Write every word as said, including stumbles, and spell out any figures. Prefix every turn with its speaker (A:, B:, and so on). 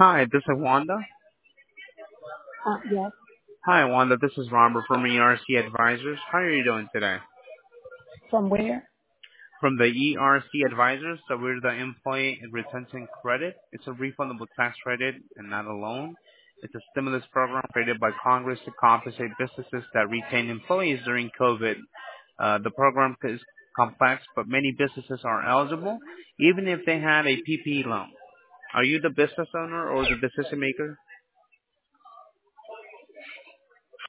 A: Hi, this is Wanda.
B: Uh, yes.
A: Hi, Wanda. This is Robert from E R C Advisors. How are you doing today?
B: From where?
A: From the E R C Advisors, so we're the Employee Retention Credit. It's a refundable tax credit and not a loan. It's a stimulus program created by Congress to compensate businesses that retain employees during COVID. Uh, the program is complex, but many businesses are eligible, even if they had a P P E loan. Are you the business owner or the decision maker?